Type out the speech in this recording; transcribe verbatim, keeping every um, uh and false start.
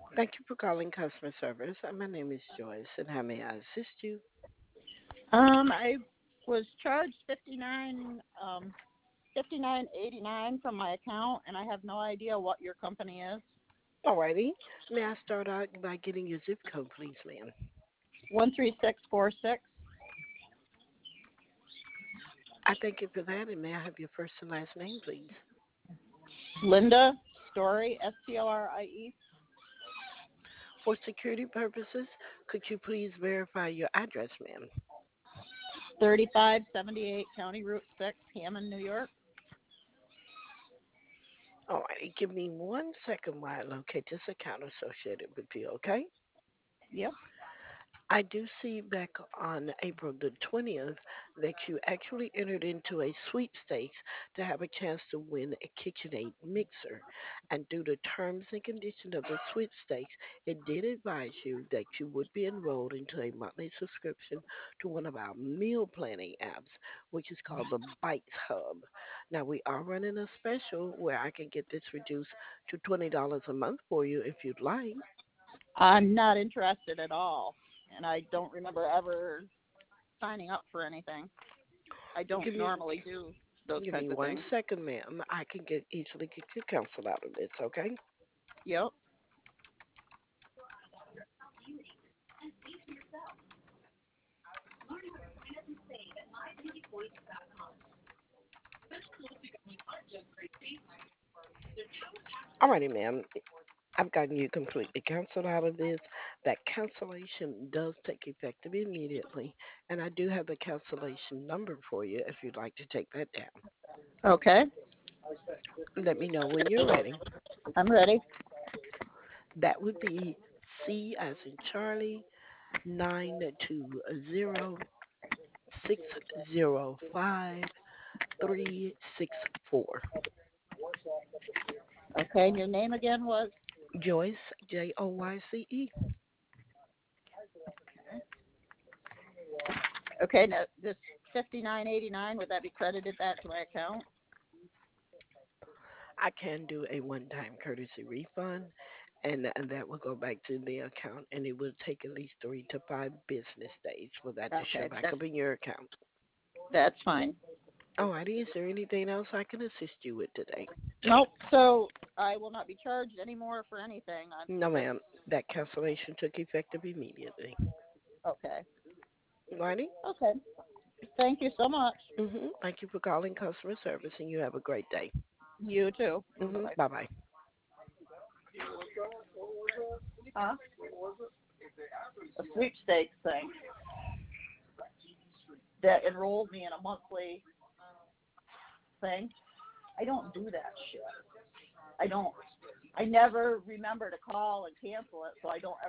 Thank you for calling customer service. Uh, My name is Joyce, and how may I assist you? Um, I was charged fifty nine um fifty nine eighty nine from my account, and I have no idea what your company is. Alrighty. May I start out by getting your zip code, please, ma'am? One three six four six. I thank you for that, and may I have your first and last name, please? Linda Story, S T O R I E. For security purposes, could you please verify your address, ma'am? Thirty five seventy eight County Route Six, Hammond, New York. Alrighty. Give me one second while I locate this account associated with you, okay? Yep. I do see back on April the twentieth that you actually entered into a sweepstakes to have a chance to win a KitchenAid mixer. And due to terms and conditions of the sweepstakes, it did advise you that you would be enrolled into a monthly subscription to one of our meal planning apps, which is called the Bites Hub. Now, we are running a special where I can get this reduced to twenty dollars a month for you if you'd like. I'm not interested at all, and I don't remember ever signing up for anything. I don't Give me normally do those Give me kinds of one things. second, ma'am. I can get easily get you counsel out of this, okay? Yep. Alrighty, ma'am. I've gotten you completely counseled out of this. That cancellation does take effect immediately, and I do have the cancellation number for you if you'd like to take that down. Okay. Let me know when you're ready. I'm ready. That would be C as in Charlie nine two zero six zero five three six four. Okay. And your name again was? Joyce, J O Y C E. Okay, now this fifty nine eighty nine, would that be credited back to my account? I can do a one-time courtesy refund, and, and that will go back to the account, and it will take at least three to five business days for that to show Okay, back that's up in your account. that's fine. Alrighty, is there anything else I can assist you with today? Nope. So I will not be charged anymore for anything. I'm No, just ma'am. That cancellation took effective immediately. okay. Alrighty. Okay. Thank you so much. Mhm. Thank you for calling customer service, and you have a great day. You too. Mhm. Bye. Bye bye. Huh? A sweepstakes thing that enrolled me in a monthly thing. I don't do that shit. I don't. I never remember to call and cancel it, so I don't ever